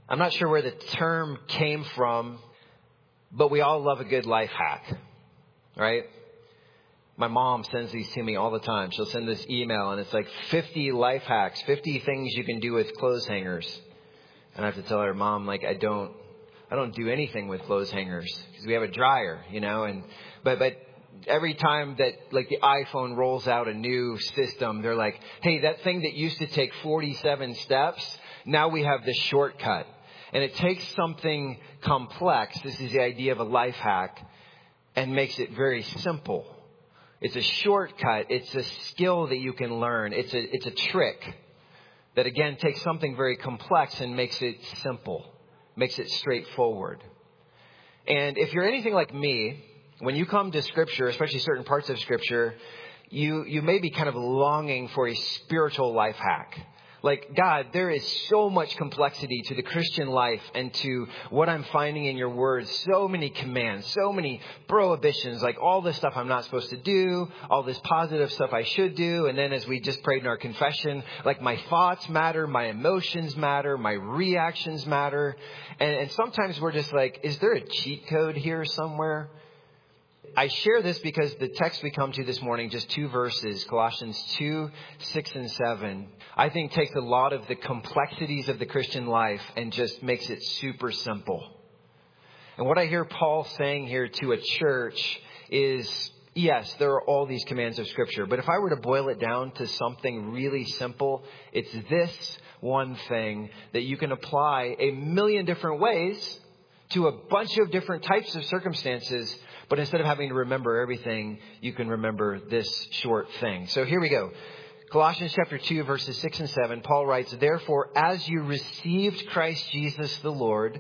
I'm not sure where the term came from, but we all love a good life hack, right? My mom sends these to me all the time. She'll send this email and it's like 50 life hacks, 50 things you can do with clothes hangers. And I have to tell her, Mom, like, I don't do anything with clothes hangers because we have a dryer, but every time that like the iPhone rolls out a new system, they're like, hey, that thing that used to take 47 steps, now we have this shortcut. And it takes something complex. This is the idea of a life hack, and makes it very simple. It's a shortcut. It's a skill that you can learn. It's a trick that, again, takes something very complex and makes it simple, makes it straightforward. And if you're anything like me, when you come to Scripture, especially certain parts of Scripture, you may be kind of longing for a spiritual life hack. Like, God, there is so much complexity to the Christian life and to what I'm finding in your word. So many commands, so many prohibitions, like all this stuff I'm not supposed to do, all this positive stuff I should do. And then as we just prayed in our confession, like my thoughts matter, my emotions matter, my reactions matter. And sometimes we're just like, is there a cheat code here somewhere? I share this because the text we come to this morning, just 2 verses, Colossians 2, 6 and 7, I think takes a lot of the complexities of the Christian life and just makes it super simple. And what I hear Paul saying here to a church is, yes, there are all these commands of Scripture, but if I were to boil it down to something really simple, it's this one thing that you can apply a million different ways to a bunch of different types of circumstances. But instead of having to remember everything, you can remember this short thing. So here we go. Colossians chapter 2, verses 6 and 7. Paul writes, therefore, as you received Christ Jesus the Lord,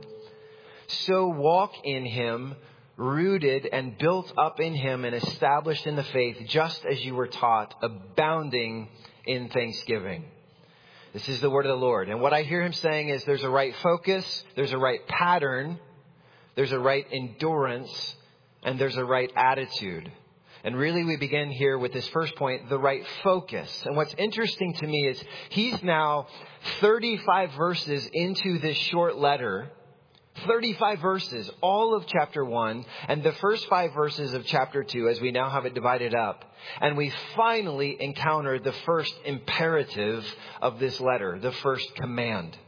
so walk in him, rooted and built up in him and established in the faith, just as you were taught, abounding in thanksgiving. This is the word of the Lord. And what I hear him saying is there's a right focus, there's a right pattern, there's a right endurance, and there's a right attitude. And really we begin here with this first point, the right focus. And what's interesting to me is he's now 35 verses into this short letter. 35 verses, all of chapter 1 and the first 5 verses of chapter 2 as we now have it divided up. And we finally encounter the first imperative of this letter, the first command.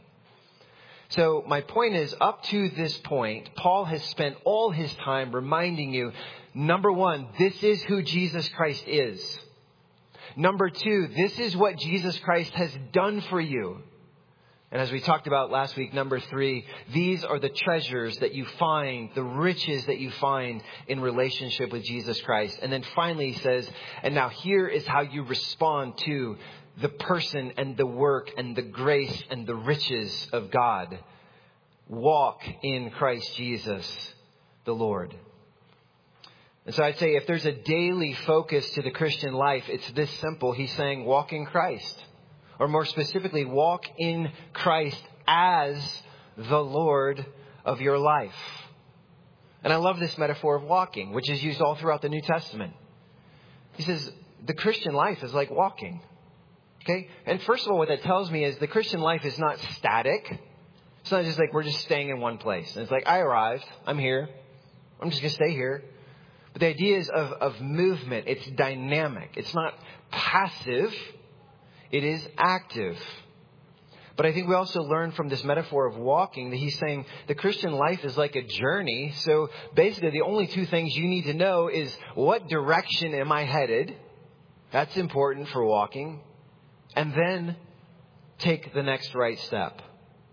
So my point is, up to this point, Paul has spent all his time reminding you, number 1, this is who Jesus Christ is. Number 2, this is what Jesus Christ has done for you. And as we talked about last week, number 3, these are the treasures that you find, the riches that you find in relationship with Jesus Christ. And then finally he says, and now here is how you respond to the person and the work and the grace and the riches of God. Walk in Christ Jesus, the Lord. And so I'd say if there's a daily focus to the Christian life, it's this simple. He's saying walk in Christ. Or more specifically, walk in Christ as the Lord of your life. And I love this metaphor of walking, which is used all throughout the New Testament. He says the Christian life is like walking. Okay? And first of all, what that tells me is the Christian life is not static. It's not just like we're just staying in one place. And it's like, I arrived. I'm here. I'm just going to stay here. But the idea is of movement. It's dynamic. It's not passive. It is active. But I think we also learn from this metaphor of walking that he's saying the Christian life is like a journey. So basically the only 2 things you need to know is what direction am I headed? That's important for walking. And then take the next right step.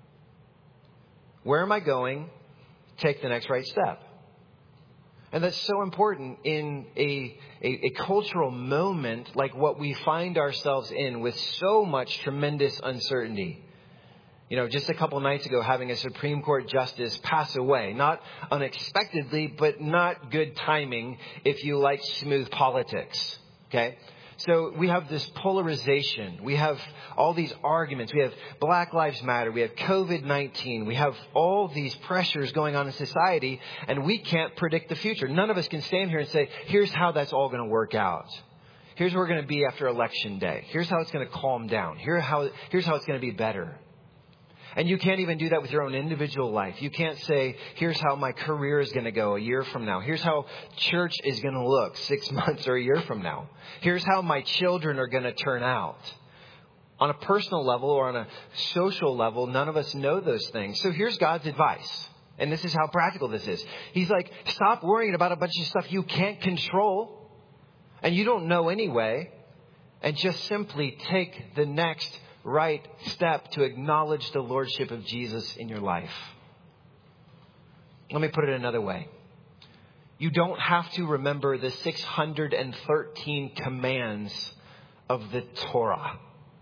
Where am I going? Take the next right step. And that's so important in a cultural moment like what we find ourselves in with so much tremendous uncertainty. Just a couple nights ago, having a Supreme Court justice pass away, not unexpectedly, but not good timing if you like smooth politics. Okay? So we have this polarization. We have all these arguments. We have Black Lives Matter. We have COVID-19. We have all these pressures going on in society, and we can't predict the future. None of us can stand here and say, here's how that's all going to work out. Here's where we're going to be after Election Day. Here's how it's going to calm down. Here's how it's going to be better. And you can't even do that with your own individual life. You can't say, here's how my career is going to go a year from now. Here's how church is going to look 6 months or a year from now. Here's how my children are going to turn out. On a personal level or on a social level, none of us know those things. So here's God's advice. And this is how practical this is. He's like, stop worrying about a bunch of stuff you can't control and you don't know anyway. And just simply take the next right step to acknowledge the lordship of Jesus in your life. Let me put it another way. You don't have to remember the 613 commands of the Torah.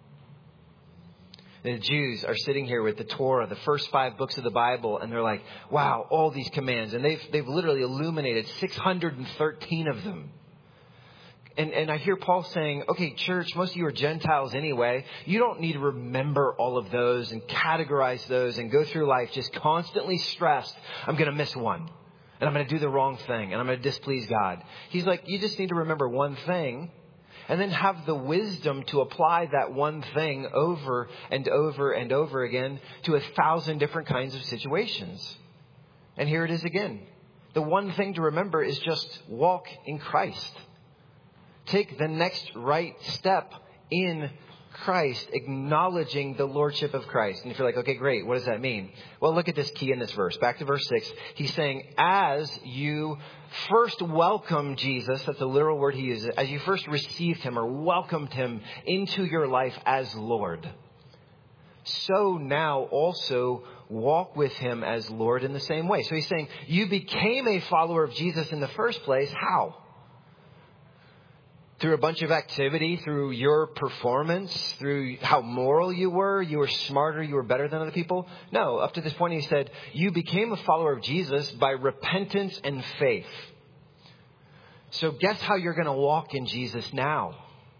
The Jews are sitting here with the Torah, the first 5 books of the Bible, and they're like, wow, all these commands. And they've literally illuminated 613 of them. And I hear Paul saying, okay, church, most of you are Gentiles anyway. You don't need to remember all of those and categorize those and go through life just constantly stressed. I'm going to miss one and I'm going to do the wrong thing and I'm going to displease God. He's like, you just need to remember one thing and then have the wisdom to apply that one thing over and over and over again to 1,000 different kinds of situations. And here it is again. The one thing to remember is just walk in Christ. Take the next right step in Christ, acknowledging the lordship of Christ. And if you're like, okay, great. What does that mean? Well, look at this key in this verse. Back to verse 6. He's saying, as you first welcome Jesus, that's a literal word he uses, as you first received him or welcomed him into your life as Lord, so now also walk with him as Lord in the same way. So he's saying you became a follower of Jesus in the first place. How? Through a bunch of activity, through your performance, through how moral you were smarter, you were better than other people? No, up to this point he said, you became a follower of Jesus by repentance and faith. So guess how you're going to walk in Jesus now?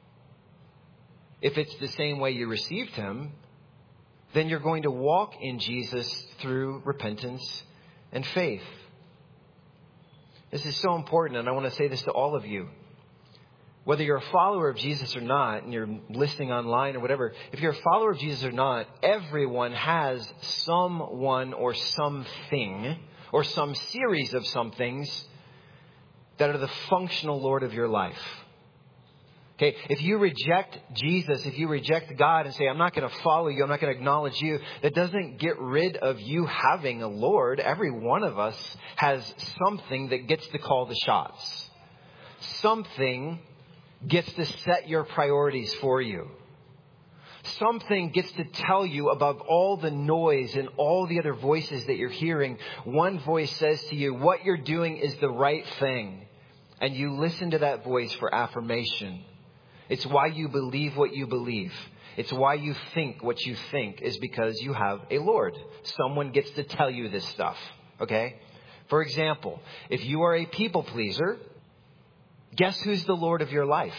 If it's the same way you received him, then you're going to walk in Jesus through repentance and faith. This is so important, and I want to say this to all of you. Whether you're a follower of Jesus or not, and you're listening online or whatever, if you're a follower of Jesus or not, everyone has someone or something or some series of some things that are the functional Lord of your life. Okay, if you reject Jesus, if you reject God and say, I'm not going to follow you, I'm not going to acknowledge you, that doesn't get rid of you having a Lord. Every one of us has something that gets to call the shots. Something gets to set your priorities for you. Something gets to tell you above all the noise and all the other voices that you're hearing. One voice says to you, what you're doing is the right thing. And you listen to that voice for affirmation. It's why you believe what you believe. It's why you think what you think is because you have a Lord. Someone gets to tell you this stuff. Okay? For example, if you are a people pleaser, guess who's the Lord of your life?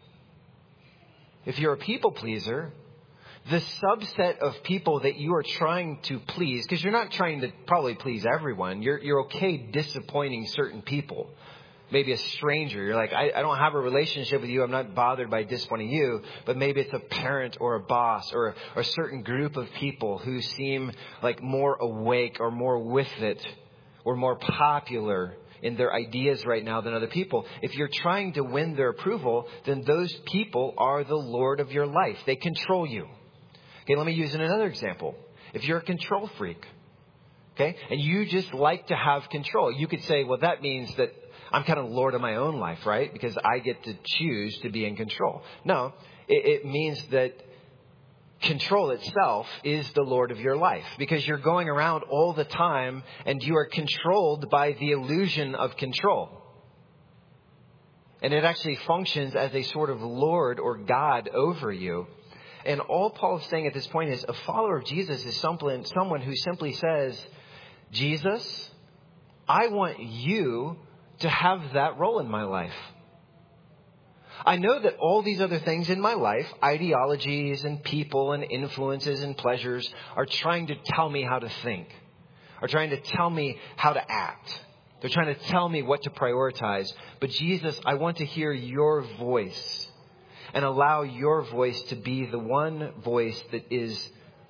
If you're a people pleaser, the subset of people that you are trying to please, because you're not trying to probably please everyone. You're okay disappointing certain people. Maybe a stranger. You're like, I don't have a relationship with you. I'm not bothered by disappointing you. But maybe it's a parent or a boss or a certain group of people who seem like more awake or more with it or more popular in their ideas right now than other people. If you're trying to win their approval, then those people are the Lord of your life. They control you. Okay, let me use another example. If you're a control freak, okay, and you just like to have control, you could say, well, that means that I'm kind of Lord of my own life, right? Because I get to choose to be in control. No, it means that control itself is the Lord of your life, because you're going around all the time and you are controlled by the illusion of control. And it actually functions as a sort of Lord or God over you. And all Paul is saying at this point is a follower of Jesus is someone who simply says, Jesus, I want you to have that role in my life. I know that all these other things in my life, ideologies and people and influences and pleasures, are trying to tell me how to think, are trying to tell me how to act. They're trying to tell me what to prioritize. But Jesus, I want to hear your voice and allow your voice to be the one voice that is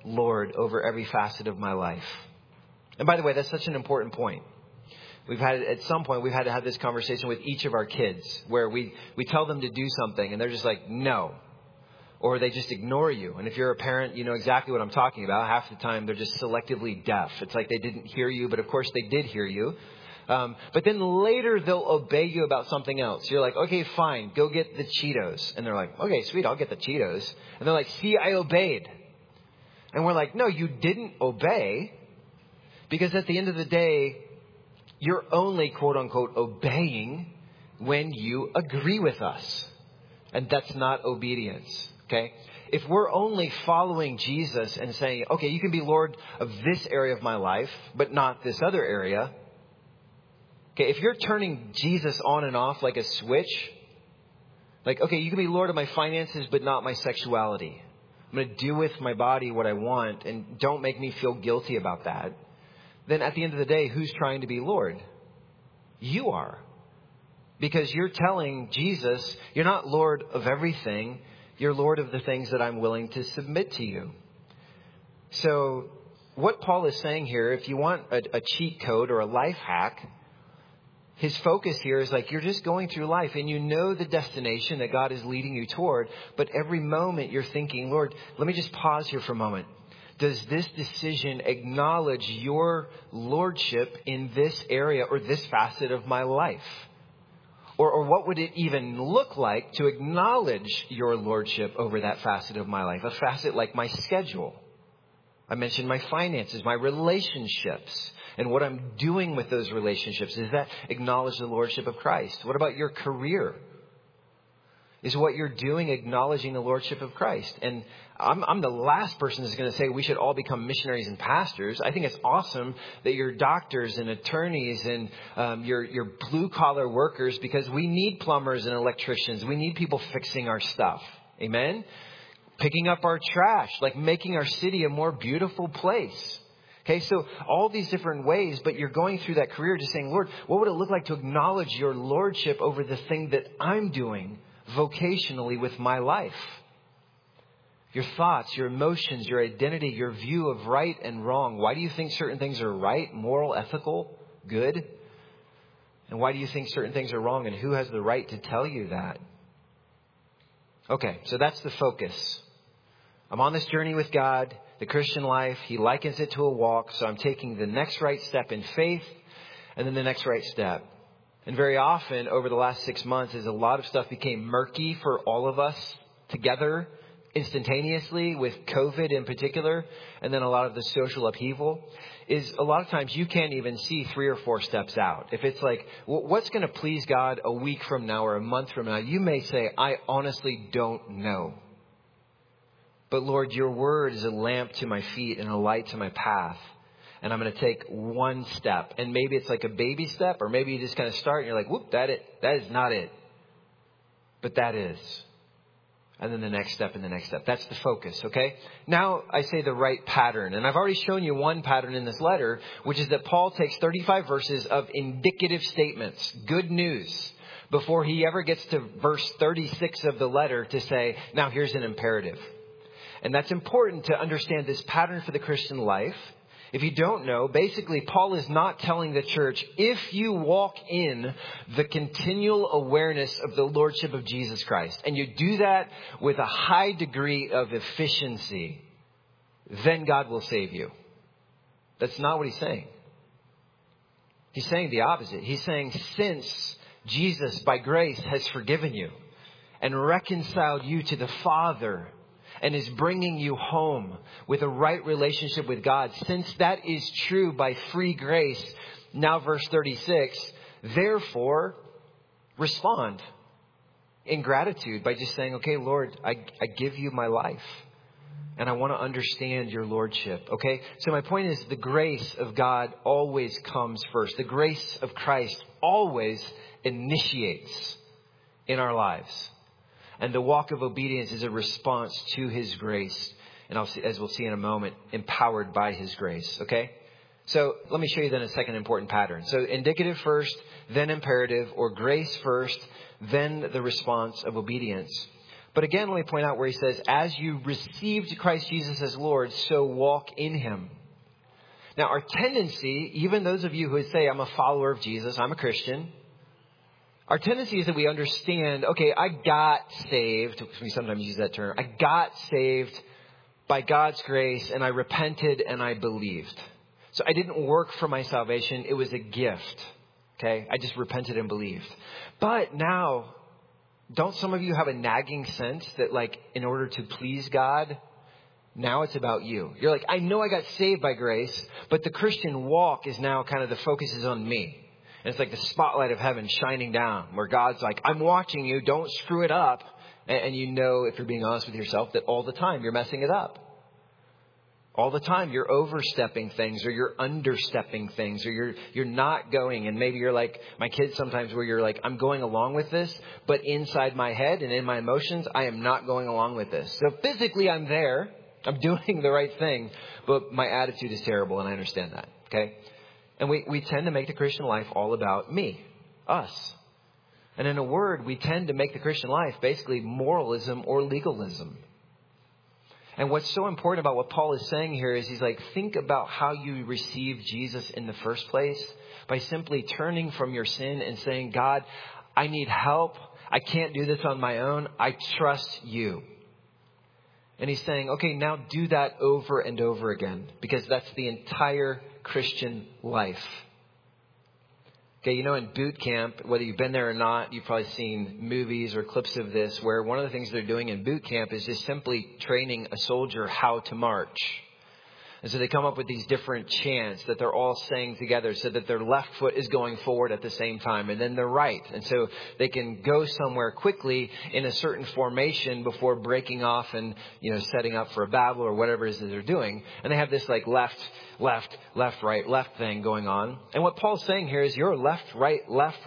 Lord over every facet of my life. And by the way, that's such an important point. At some point, we've had to have this conversation with each of our kids where we tell them to do something and they're just like, no. Or they just ignore you. And if you're a parent, you know exactly what I'm talking about. Half the time, they're just selectively deaf. It's like they didn't hear you, but of course they did hear you. But then later they'll obey you about something else. You're like, okay, fine, go get the Cheetos. And they're like, okay, sweet, I'll get the Cheetos. And they're like, see, I obeyed. And we're like, no, you didn't obey. Because at the end of the day, you're only, quote unquote, obeying when you agree with us. And that's not obedience. Okay? If we're only following Jesus and saying, okay, you can be Lord of this area of my life, but not this other area. Okay, if you're turning Jesus on and off like a switch, like, okay, you can be Lord of my finances, but not my sexuality. I'm going to do with my body what I want and don't make me feel guilty about that. Then at the end of the day, who's trying to be Lord? You are. Because you're telling Jesus, you're not Lord of everything. You're Lord of the things that I'm willing to submit to you. So what Paul is saying here, if you want a cheat code or a life hack, his focus here is like you're just going through life and you know the destination that God is leading you toward. But every moment you're thinking, Lord, let me just pause here for a moment. Does this decision acknowledge your lordship in this area or this facet of my life? Or what would it even look like to acknowledge your lordship over that facet of my life? A facet like my schedule. I mentioned my finances, my relationships, and what I'm doing with those relationships. Does that acknowledge the lordship of Christ? What about your career? Is what you're doing acknowledging the lordship of Christ? And I'm the last person that's going to say we should all become missionaries and pastors. I think it's awesome that you're doctors and attorneys and you're blue collar workers, because we need plumbers and electricians. We need people fixing our stuff. Amen. Picking up our trash, like making our city a more beautiful place. Okay, so all these different ways, but you're going through that career just saying, Lord, what would it look like to acknowledge your lordship over the thing that I'm doing vocationally with my life? Your thoughts, your emotions, your identity, your view of right and wrong. Why do you think certain things are right, moral, ethical, good? And why do you think certain things are wrong? And who has the right to tell you that? Okay, so that's the focus. I'm on this journey with God, the Christian life. He likens it to a walk. So I'm taking the next right step in faith and then the next right step. And very often over the last 6 months, as a lot of stuff became murky for all of us together instantaneously with COVID in particular, and then a lot of the social upheaval, is a lot of times you can't even see 3 or 4 steps out. If it's like, what's going to please God a week from now or a month from now, you may say, I honestly don't know. But Lord, your word is a lamp to my feet and a light to my path. And I'm going to take one step. And maybe it's like a baby step, or maybe you just kind of start and you're like, whoop, that is not it. But that is. And then the next step and the next step. That's the focus, okay? Now I say the right pattern. And I've already shown you one pattern in this letter, which is that Paul takes 35 verses of indicative statements, good news, before he ever gets to verse 36 of the letter to say, now here's an imperative. And that's important to understand this pattern for the Christian life. If you don't know, basically, Paul is not telling the church, if you walk in the continual awareness of the lordship of Jesus Christ, and you do that with a high degree of efficiency, then God will save you. That's not what he's saying. He's saying the opposite. He's saying, since Jesus, by grace, has forgiven you and reconciled you to the Father, and is bringing you home with a right relationship with God, since that is true by free grace, now verse 36, therefore respond in gratitude by just saying, okay, Lord, I give you my life and I want to understand your lordship. Okay, so my point is the grace of God always comes first. The grace of Christ always initiates in our lives. And the walk of obedience is a response to his grace. And as we'll see in a moment, empowered by his grace. Okay? So let me show you then a second important pattern. So indicative first, then imperative, or grace first, then the response of obedience. But again, let me point out where he says, as you received Christ Jesus as Lord, so walk in him. Now, our tendency, even those of you who would say, I'm a follower of Jesus, I'm a Christian, our tendency is that we understand, okay, I got saved. We sometimes use that term. I got saved by God's grace, and I repented and I believed. So I didn't work for my salvation. It was a gift. Okay, I just repented and believed. But now, don't some of you have a nagging sense that, like, in order to please God, now it's about you? You're like, I know I got saved by grace, but the Christian walk is now kind of the focus is on me. And it's like the spotlight of heaven shining down where God's like, I'm watching you. Don't screw it up. And you know, if you're being honest with yourself, that all the time you're messing it up. All the time you're overstepping things, or you're understepping things, or you're not going. And maybe you're like my kids sometimes, where you're like, I'm going along with this, but inside my head and in my emotions, I am not going along with this. So physically I'm there. I'm doing the right thing, but my attitude is terrible, and I understand that. Okay. And we tend to make the Christian life all about me, us. And in a word, we tend to make the Christian life basically moralism or legalism. And what's so important about what Paul is saying here is he's like, think about how you received Jesus in the first place by simply turning from your sin and saying, God, I need help. I can't do this on my own. I trust you. And he's saying, okay, now do that over and over again, because that's the entire Christian life. Okay, you know, in boot camp, whether you've been there or not, you've probably seen movies or clips of this where one of the things they're doing in boot camp is just simply training a soldier how to march. And so they come up with these different chants that they're all saying together so that their left foot is going forward at the same time, and then their right. And so they can go somewhere quickly in a certain formation before breaking off and, you know, setting up for a battle or whatever it is that they're doing. And they have this like left, right thing going on. And what Paul's saying here is your left, right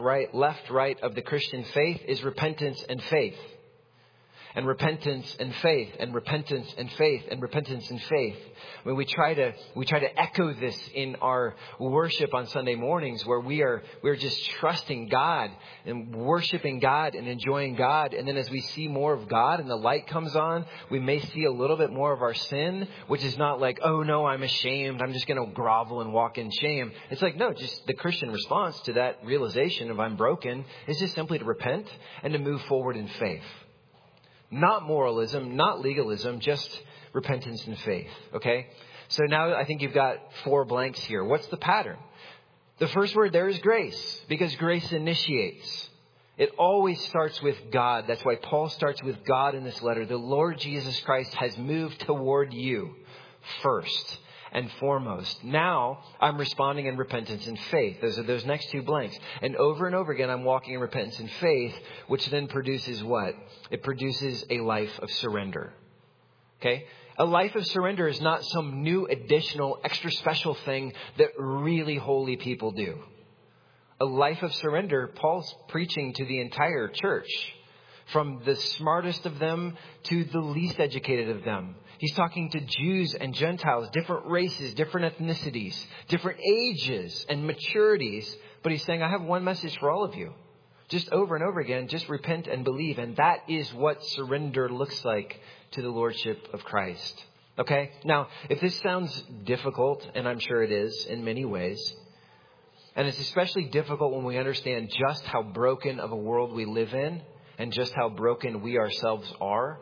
of the Christian faith is repentance and faith. And repentance and faith, and repentance and faith, and repentance and faith. I mean, we try to echo this in our worship on Sunday mornings, where we're just trusting God and worshiping God and enjoying God. And then as we see more of God and the light comes on, we may see a little bit more of our sin, which is not like, oh no, I'm ashamed, I'm just going to grovel and walk in shame. It's like, no, just the Christian response to that realization of I'm broken is just simply to repent and to move forward in faith. Not moralism, not legalism, just repentance and faith. Okay? So now I think you've got 4 blanks here. What's the pattern? The first word there is grace, because grace initiates. It always starts with God. That's why Paul starts with God in this letter. The Lord Jesus Christ has moved toward you first and foremost. Now I'm responding in repentance and faith. Those are those next 2 blanks. And over again, I'm walking in repentance and faith, which then produces what? It produces a life of surrender. Okay? A life of surrender is not some new additional extra special thing that really holy people do. A life of surrender, Paul's preaching to the entire church, from the smartest of them to the least educated of them. He's talking to Jews and Gentiles, different races, different ethnicities, different ages and maturities. But he's saying, I have one message for all of you. Just over and over again, just repent and believe. And that is what surrender looks like to the Lordship of Christ. Okay? Now, if this sounds difficult, and I'm sure it is in many ways, and it's especially difficult when we understand just how broken of a world we live in and just how broken we ourselves are.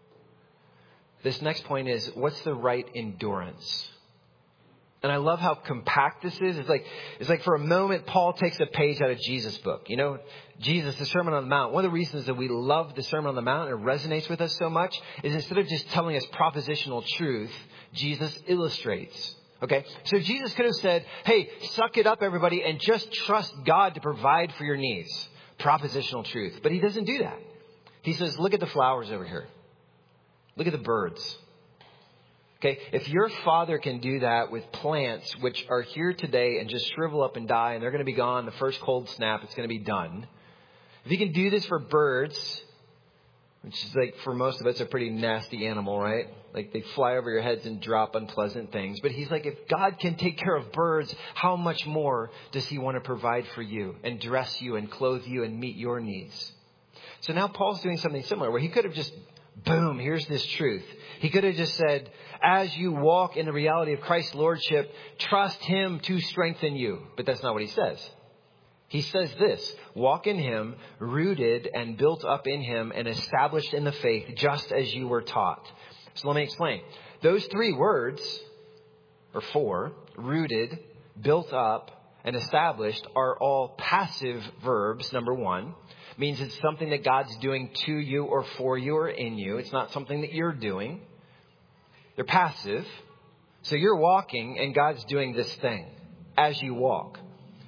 This next point is, what's the right endurance? And I love how compact this is. It's like for a moment, Paul takes a page out of Jesus' book. You know, Jesus, the Sermon on the Mount. One of the reasons that we love the Sermon on the Mount and it resonates with us so much is instead of just telling us propositional truth, Jesus illustrates. Okay, so Jesus could have said, hey, suck it up, everybody, and just trust God to provide for your needs. Propositional truth. But he doesn't do that. He says, look at the flowers over here. Look at the birds. Okay, if your Father can do that with plants which are here today and just shrivel up and die and they're going to be gone the first cold snap, it's going to be done. If he can do this for birds, which is like for most of us a pretty nasty animal, right? Like they fly over your heads and drop unpleasant things. But he's like, if God can take care of birds, how much more does he want to provide for you and dress you and clothe you and meet your needs? So now Paul's doing something similar where he could have just, boom, here's this truth. He could have just said, as you walk in the reality of Christ's lordship, trust him to strengthen you. But that's not what he says. He says this, walk in him, rooted and built up in him and established in the faith, just as you were taught. So let me explain. Those three words, or four, rooted, built up, and established, are all passive verbs, number one. Means it's something that God's doing to you or for you or in you. It's not something that you're doing. They're passive. So you're walking and God's doing this thing as you walk.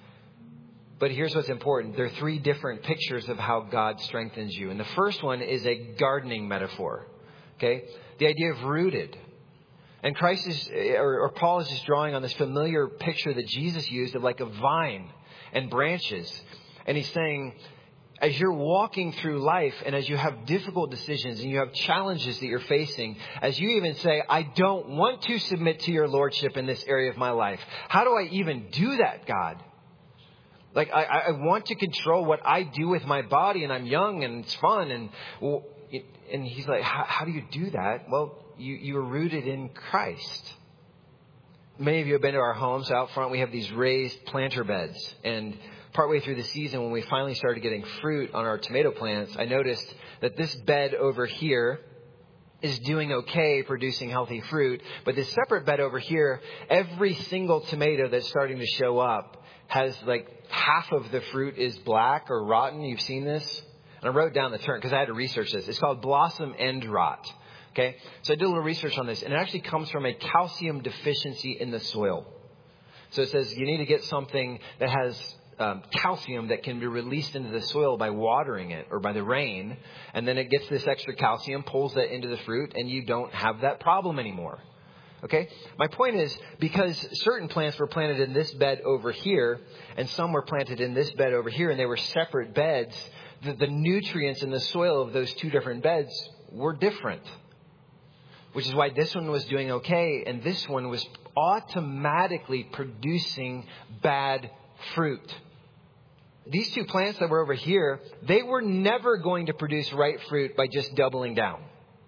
But here's what's important. There are three different pictures of how God strengthens you. And the first one is a gardening metaphor. Okay? The idea of rooted. And Christ is, or Paul is just drawing on this familiar picture that Jesus used of like a vine and branches. And he's saying, as you're walking through life and as you have difficult decisions and you have challenges that you're facing, as you even say, I don't want to submit to your lordship in this area of my life. How do I even do that, God? Like, I want to control what I do with my body, and I'm young and it's fun. And he's like, how do you do that? Well, you are rooted in Christ. Many of you have been to our homes. Out front, we have these raised planter beds. And partway through the season, when we finally started getting fruit on our tomato plants, I noticed that this bed over here is doing okay, producing healthy fruit. But this separate bed over here, every single tomato that's starting to show up has like half of the fruit is black or rotten. You've seen this? And I wrote down the term because I had to research this. It's called blossom end rot. Okay. So I did a little research on this, and it actually comes from a calcium deficiency in the soil. So it says you need to get something that has calcium that can be released into the soil by watering it or by the rain. And then it gets this extra calcium, pulls that into the fruit, and you don't have that problem anymore. Okay. My point is, because certain plants were planted in this bed over here and some were planted in this bed over here, and they were separate beds, the nutrients in the soil of those two different beds were different. Which is why this one was doing okay and this one was automatically producing bad fruit. These two plants that were over here, they were never going to produce right fruit by just doubling down.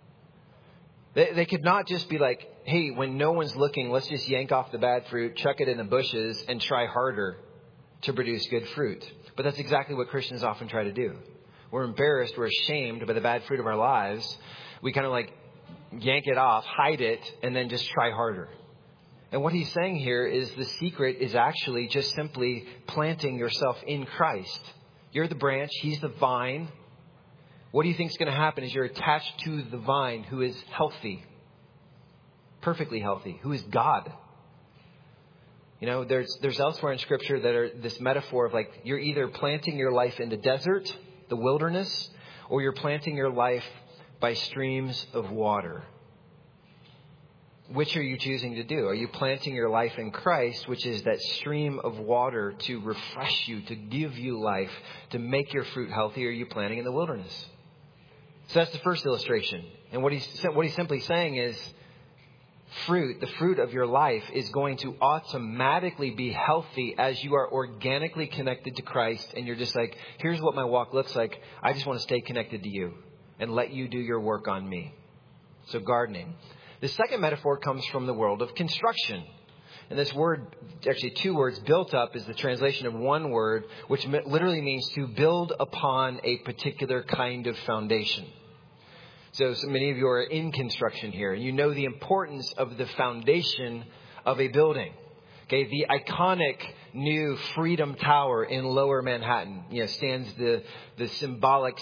They could not just be like, hey, when no one's looking, let's just yank off the bad fruit, chuck it in the bushes, and try harder to produce good fruit. But that's exactly what Christians often try to do. We're embarrassed, we're ashamed by the bad fruit of our lives. We kind of like yank it off, hide it, and then just try harder. And what he's saying here is the secret is actually just simply planting yourself in Christ. You're the branch, he's the vine. What do you think is going to happen is you're attached to the vine who is healthy, perfectly healthy, who is God. You know, there's elsewhere in Scripture that are this metaphor of like you're either planting your life in the desert, the wilderness, or you're planting your life by streams of water. Which are you choosing to do? Are you planting your life in Christ, which is that stream of water to refresh you, to give you life, to make your fruit healthy, or are you planting in the wilderness? So that's the first illustration. And what he's simply saying is fruit, the fruit of your life is going to automatically be healthy as you are organically connected to Christ. And you're just like, here's what my walk looks like. I just want to stay connected to you and let you do your work on me. So gardening. The second metaphor comes from the world of construction. And this word, actually two words, built up is the translation of one word, which literally means to build upon a particular kind of foundation. So many of you are in construction here, and you know the importance of the foundation of a building. Okay, the iconic new Freedom Tower in Lower Manhattan, stands the symbolic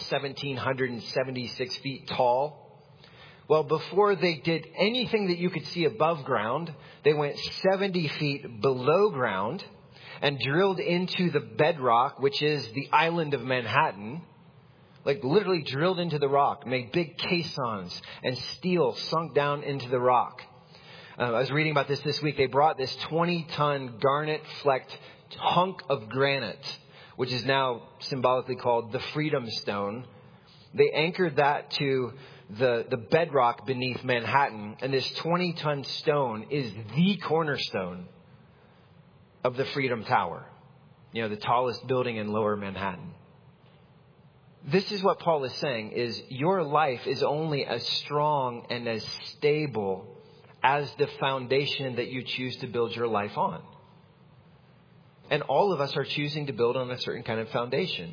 1,776 feet tall. Well, before they did anything that you could see above ground, they went 70 feet below ground and drilled into the bedrock, which is the island of Manhattan. Like literally drilled into the rock, made big caissons and steel sunk down into the rock. I was reading about this week. They brought this 20-ton garnet-flecked hunk of granite, which is now symbolically called the Freedom Stone. They anchored that to the bedrock beneath Manhattan. And this 20-ton stone is the cornerstone of the Freedom Tower. The tallest building in Lower Manhattan. This is what Paul is saying, is your life is only as strong and as stable as the foundation that you choose to build your life on. And all of us are choosing to build on a certain kind of foundation.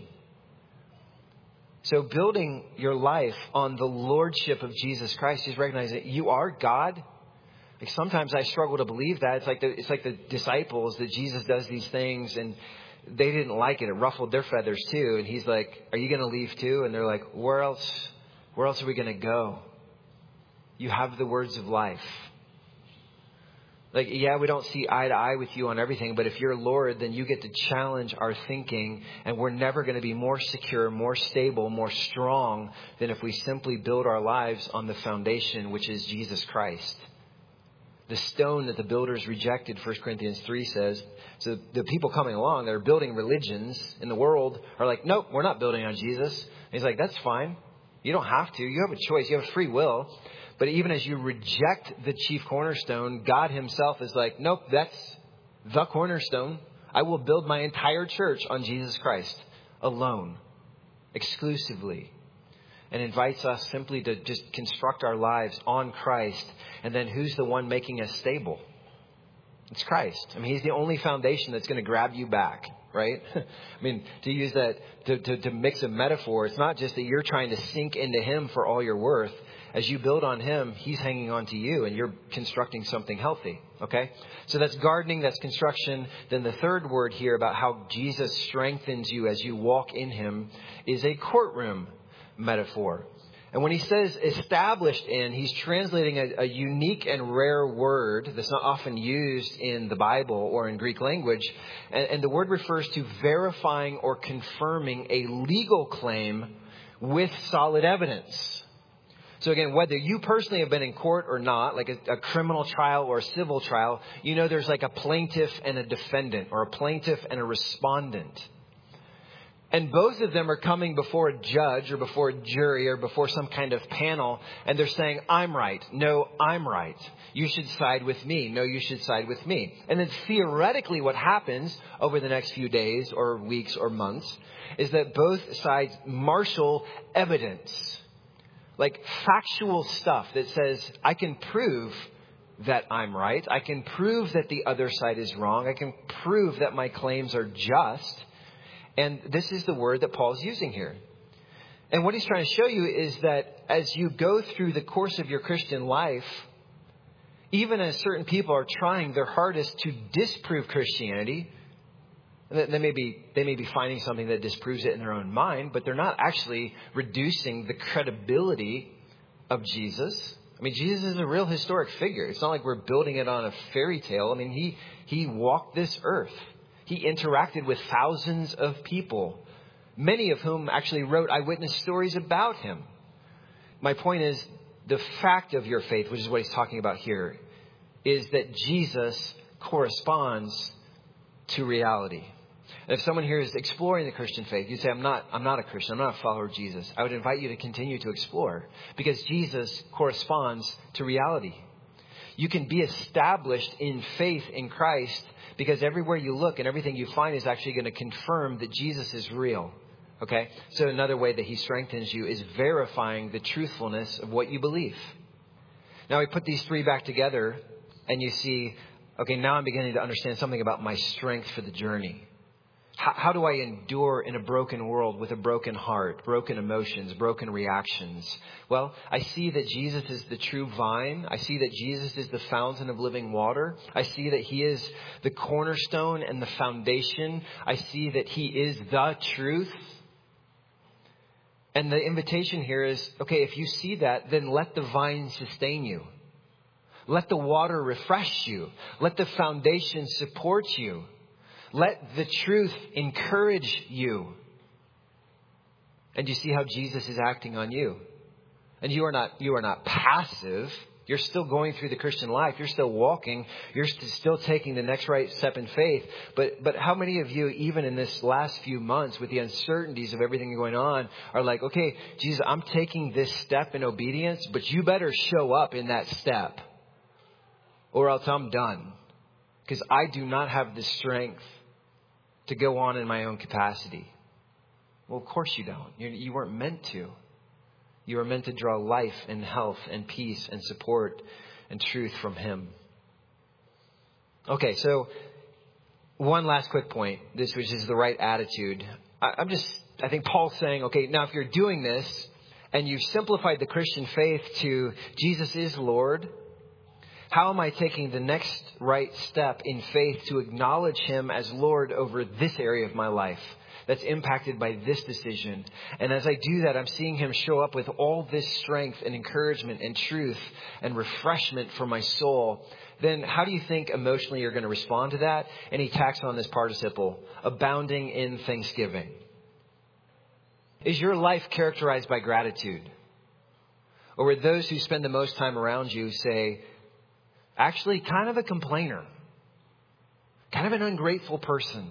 So building your life on the lordship of Jesus Christ is recognizing that you are God. Like sometimes I struggle to believe that. It's like the disciples, that Jesus does these things and they didn't like it. It ruffled their feathers too. And he's like, are you going to leave too? And they're like, where else are we going to go? You have the words of life. Like, yeah, we don't see eye to eye with you on everything, but if you're Lord, then you get to challenge our thinking, and we're never going to be more secure, more stable, more strong than if we simply build our lives on the foundation, which is Jesus Christ. The stone that the builders rejected, 1 Corinthians 3 says. So the people coming along that are building religions in the world are like, nope, we're not building on Jesus. And he's like, that's fine. You don't have to. You have a choice. You have free will. But even as you reject the chief cornerstone, God himself is like, nope, that's the cornerstone. I will build my entire church on Jesus Christ alone, exclusively. And invites us simply to just construct our lives on Christ. And then who's the one making us stable? It's Christ. I mean, he's the only foundation that's going to grab you back, right? I mean, to use that, to mix a metaphor, it's not just that you're trying to sink into him for all your worth. As you build on him, he's hanging on to you and you're constructing something healthy. Okay. So that's gardening. That's construction. Then the third word here about how Jesus strengthens you as you walk in him is a courtroom metaphor. And when he says established in, he's translating a unique and rare word that's not often used in the Bible or in Greek language. And the word refers to verifying or confirming a legal claim with solid evidence. So again, whether you personally have been in court or not, like a criminal trial or a civil trial, you know there's like a plaintiff and a defendant, or a plaintiff and a respondent. And both of them are coming before a judge or before a jury or before some kind of panel. And they're saying, I'm right. No, I'm right. You should side with me. No, you should side with me. And then theoretically what happens over the next few days or weeks or months is that both sides marshal evidence. Like factual stuff that says, I can prove that I'm right. I can prove that the other side is wrong. I can prove that my claims are just. And this is the word that Paul's using here. And what he's trying to show you is that as you go through the course of your Christian life, even as certain people are trying their hardest to disprove Christianity, they may be finding something that disproves it in their own mind, but they're not actually reducing the credibility of Jesus. I mean, Jesus is a real historic figure. It's not like we're building it on a fairy tale. I mean, he walked this earth. He interacted with thousands of people, many of whom actually wrote eyewitness stories about him. My point is, the fact of your faith, which is what he's talking about here, is that Jesus corresponds to reality. And if someone here is exploring the Christian faith, you say, I'm not a Christian. I'm not a follower of Jesus. I would invite you to continue to explore, because Jesus corresponds to reality. You can be established in faith in Christ because everywhere you look and everything you find is actually going to confirm that Jesus is real. Okay. So another way that he strengthens you is verifying the truthfulness of what you believe. Now we put these three back together and you see, okay, now I'm beginning to understand something about my strength for the journey. How do I endure in a broken world with a broken heart, broken emotions, broken reactions? Well, I see that Jesus is the true vine. I see that Jesus is the fountain of living water. I see that he is the cornerstone and the foundation. I see that he is the truth. And the invitation here is, okay, if you see that, then let the vine sustain you. Let the water refresh you. Let the foundation support you. Let the truth encourage you. And you see how Jesus is acting on you. And you are not passive. You're still going through the Christian life. You're still walking. You're still taking the next right step in faith. But how many of you, even in this last few months with the uncertainties of everything going on, are like, okay, Jesus, I'm taking this step in obedience, but you better show up in that step or else I'm done. Because I do not have the strength to go on in my own capacity. Well, of course you don't. You weren't meant to. You were meant to draw life and health and peace and support and truth from Him. Okay, so one last quick point, which is the right attitude. I think Paul's saying, okay, now if you're doing this and you've simplified the Christian faith to Jesus is Lord, how am I taking the next right step in faith to acknowledge Him as Lord over this area of my life that's impacted by this decision? And as I do that, I'm seeing Him show up with all this strength and encouragement and truth and refreshment for my soul. Then how do you think emotionally you're going to respond to that? And he tacks on this participle, abounding in thanksgiving. Is your life characterized by gratitude? Or would those who spend the most time around you say, actually kind of a complainer, kind of an ungrateful person?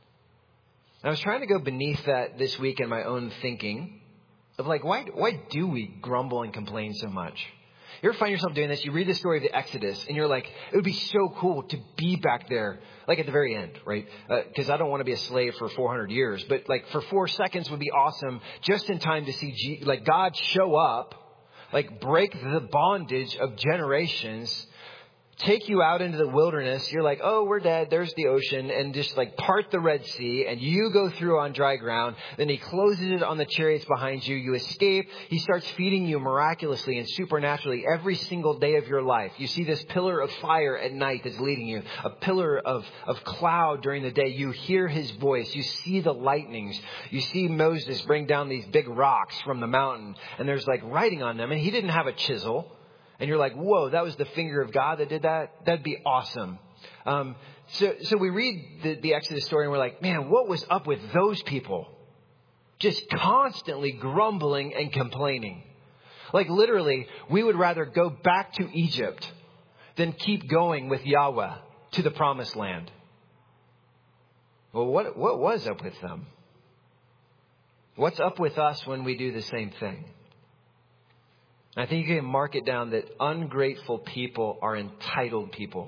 I was trying to go beneath that this week in my own thinking of like, why do we grumble and complain so much? You ever find yourself doing this? You read the story of the Exodus and you're like, it would be so cool to be back there, like at the very end, right? Because I don't want to be a slave for 400 years, but like for 4 seconds would be awesome, just in time to see God show up, like break the bondage of generations, take you out into the wilderness. You're like, oh, we're dead. There's the ocean, and just like part the Red Sea, and you go through on dry ground. Then He closes it on the chariots behind you. You escape. He starts feeding you miraculously and supernaturally every single day of your life. You see this pillar of fire at night that's leading you, a pillar of cloud during the day. You hear His voice. You see the lightnings. You see Moses bring down these big rocks from the mountain, and there's like writing on them, and he didn't have a chisel. And you're like, whoa, that was the finger of God that did that? That'd be awesome. So we read the Exodus story and we're like, man, what was up with those people? Just constantly grumbling and complaining. Like literally, we would rather go back to Egypt than keep going with Yahweh to the promised land. Well, what was up with them? What's up with us when we do the same thing? I think you can mark it down that ungrateful people are entitled people.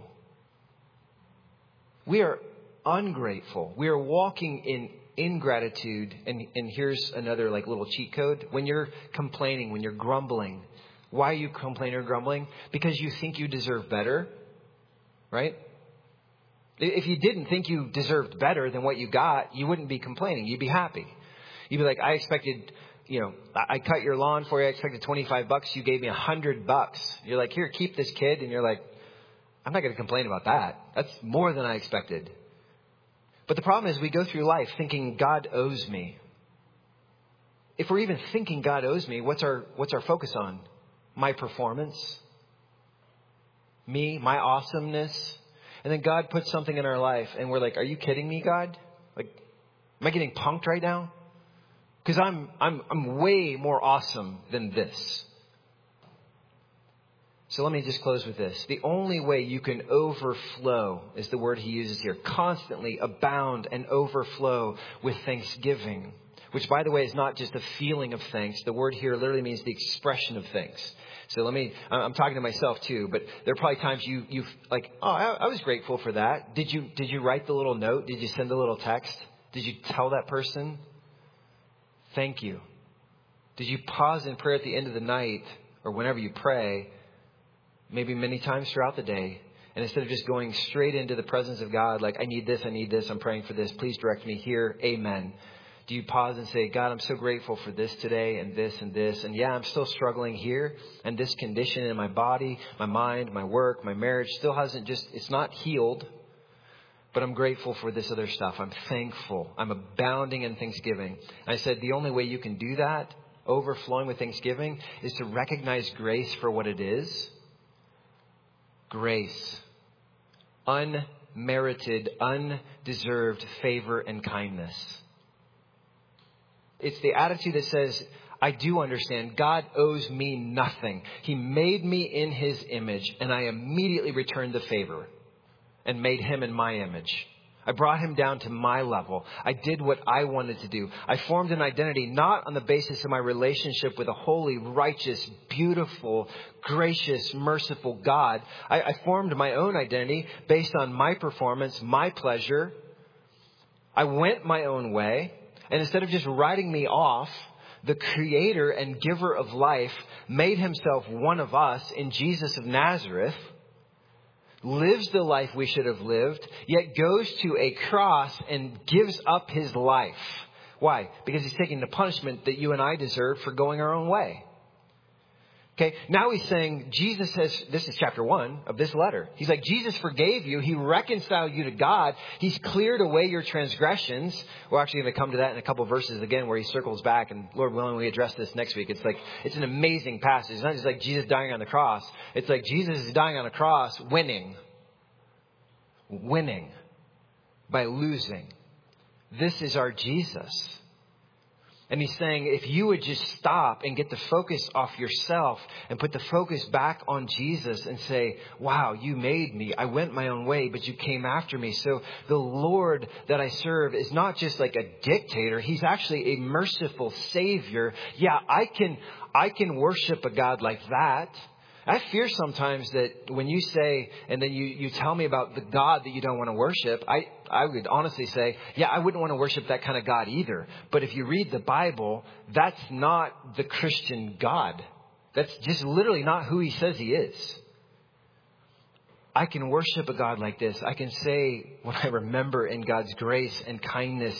We are ungrateful. We are walking in ingratitude. And here's another like little cheat code. When you're complaining, when you're grumbling, why are you complaining or grumbling? Because you think you deserve better, right? If you didn't think you deserved better than what you got, you wouldn't be complaining. You'd be happy. You'd be like, I expected... I cut your lawn for you. I expected $25. You gave me $100. You're like, here, keep this, kid. And you're like, I'm not going to complain about that. That's more than I expected. But the problem is we go through life thinking God owes me. If we're even thinking God owes me, what's our focus on? My performance? Me? My awesomeness? And then God puts something in our life and we're like, are you kidding me, God? Like, am I getting punked right now? Because I'm way more awesome than this. So let me just close with this. The only way you can overflow is the word he uses here. Constantly abound and overflow with thanksgiving. Which, by the way, is not just a feeling of thanks. The word here literally means the expression of thanks. So I'm talking to myself too, but there are probably times you've like, oh, I was grateful for that. Did you write the little note? Did you send the little text? Did you tell that person? Thank you. Did you pause in prayer at the end of the night or whenever you pray, maybe many times throughout the day, and instead of just going straight into the presence of God, like, I need this, I'm praying for this, please direct me here, amen. Do you pause and say, God, I'm so grateful for this today and this and this. And yeah, I'm still struggling here. And this condition in my body, my mind, my work, my marriage still it's not healed. But I'm grateful for this other stuff. I'm thankful. I'm abounding in thanksgiving. And I said the only way you can do that, overflowing with thanksgiving, is to recognize grace for what it is. Grace. Unmerited, undeserved favor and kindness. It's the attitude that says, I do understand God owes me nothing. He made me in his image, and I immediately returned the favor and made him in my image. I brought him down to my level. I did what I wanted to do. I formed an identity not on the basis of my relationship with a holy, righteous, beautiful, gracious, merciful God. I formed my own identity based on my performance, my pleasure. I went my own way. And instead of just writing me off, the creator and giver of life made himself one of us in Jesus of Nazareth, lives the life we should have lived, yet goes to a cross and gives up his life. Why? Because he's taking the punishment that you and I deserve for going our own way. Okay, now he's saying Jesus has, this is chapter 1 of this letter. He's like, Jesus forgave you. He reconciled you to God. He's cleared away your transgressions. We're actually going to come to that in a couple of verses again where he circles back, and Lord willing, we address this next week. It's like, it's an amazing passage. It's not just like Jesus dying on the cross. It's like Jesus is dying on the cross, winning by losing. This is our Jesus. And he's saying, if you would just stop and get the focus off yourself and put the focus back on Jesus and say, wow, you made me. I went my own way, but you came after me. So the Lord that I serve is not just like a dictator. He's actually a merciful Savior. Yeah, I can worship a God like that. I fear sometimes that when you say, and then you tell me about the God that you don't want to worship, I would honestly say, yeah, I wouldn't want to worship that kind of God either. But if you read the Bible, that's not the Christian God. That's just literally not who he says he is. I can worship a God like this. I can say when I remember in God's grace and kindness,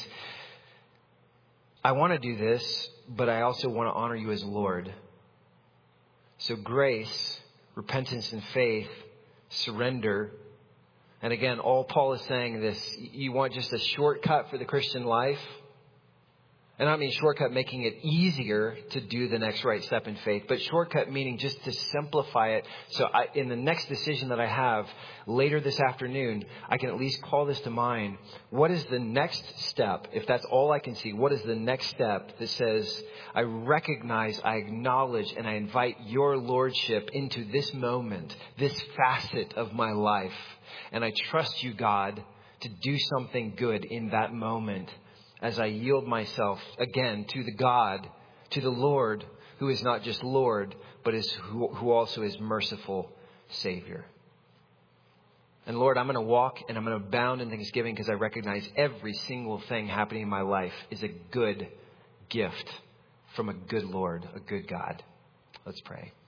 I want to do this, but I also want to honor you as Lord. So grace, repentance and faith, surrender. And again, all Paul is saying this, you want just a shortcut for the Christian life? And I don't mean shortcut making it easier to do the next right step in faith, but shortcut meaning just to simplify it. So in the next decision that I have later this afternoon, I can at least call this to mind. What is the next step? If that's all I can see, what is the next step that says, I recognize, I acknowledge, and I invite your lordship into this moment, this facet of my life. And I trust you, God, to do something good in that moment. As I yield myself again to the God, to the Lord, who is not just Lord, but who also is merciful Savior. And Lord, I'm going to walk and I'm going to abound in thanksgiving because I recognize every single thing happening in my life is a good gift from a good Lord, a good God. Let's pray.